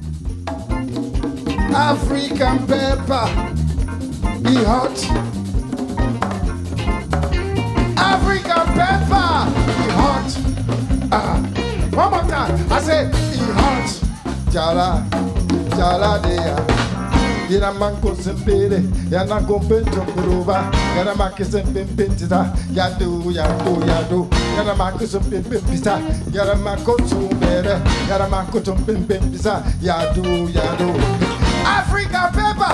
African pepper, be hot. African pepper, be hot. One more time, I say, be hot. Jala, jala dea. Yana manko sempere, yana kompento kuruba, yana manko sempempentita, yadu, yana manko sempempenta, yana manko sumbere, yana manko sempempenta, yadu. Africa pepper.